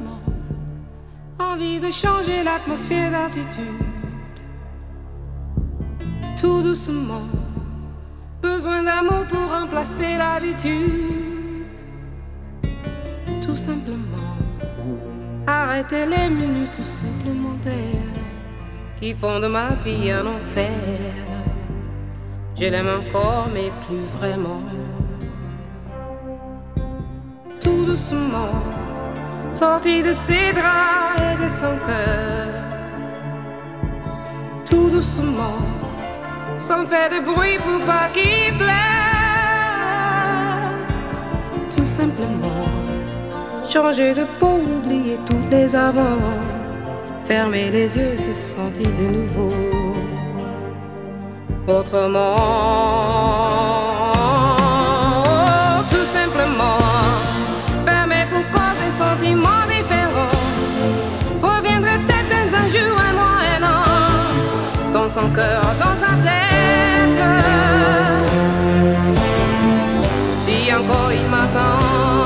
doucement, envie de changer l'atmosphère d'attitude. Tout doucement, besoin d'amour pour remplacer l'habitude. Tout simplement, arrêter les minutes supplémentaires qui font de ma vie un enfer. Je l'aime encore mais plus vraiment. Tout doucement, sorti de ses draps et de son cœur. Tout doucement, sans faire de bruit pour pas qu'il pleure. Tout simplement, changer de peau, oublier toutes les avant. Fermer les yeux, se sentir de nouveau autrement. Tout simplement, fermer pour cause des sentiments différents. Reviendrait peut-être dans un jour, un mois, un an, dans son cœur, dans sa tête. Si encore il m'attend,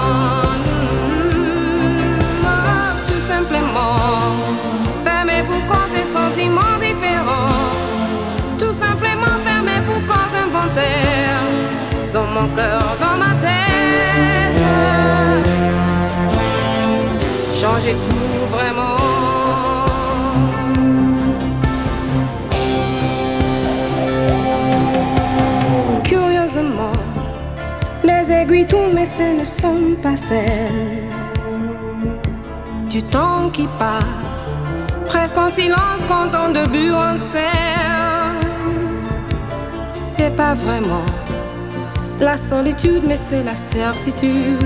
tout simplement, fermé pour cause des sentiments différents. Tout simplement fermé pour cause involontaire. Dans mon cœur, dans ma tête. Changer tout vraiment. Curieusement, les aiguilles tournent mais ce ne sont pas celles du temps qui passe, presque en silence quand on début en scène. C'est pas vraiment la solitude mais c'est la certitude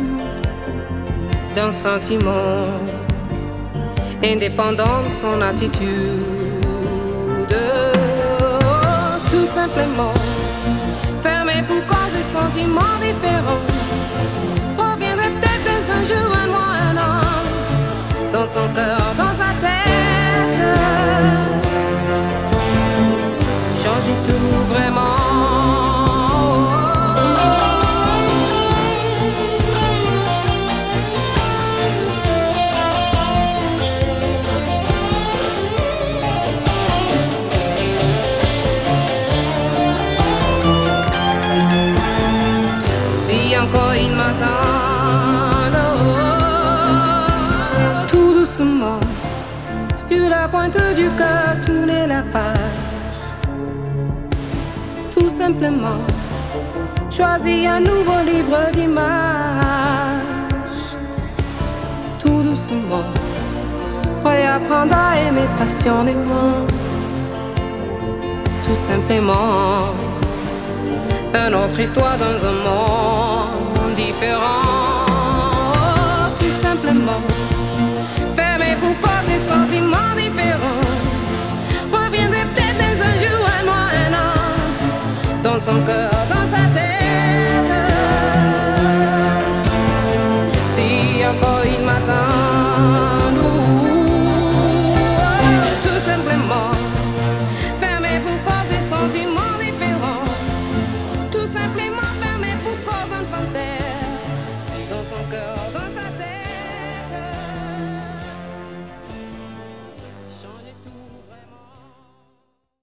d'un sentiment indépendant de son attitude. Tout simplement, fermé pour cause des sentiments différents. Reviendrait peut-être dans un jour, un mois, un an, dans son cœur, dans sa tête. Changer tout vraiment. Encore il m'attend, tout doucement, sur la pointe du cœur, tourner la page. Tout simplement, choisir un nouveau livre d'images. Tout doucement, réapprendre à aimer passionnément. Tout simplement, une autre histoire dans un monde différent. Tout simplement, fermé pour cause des sentiments différents. Reviendrait peut-être dans un jour, un mois, un an, dans son cœur, dans sa tête.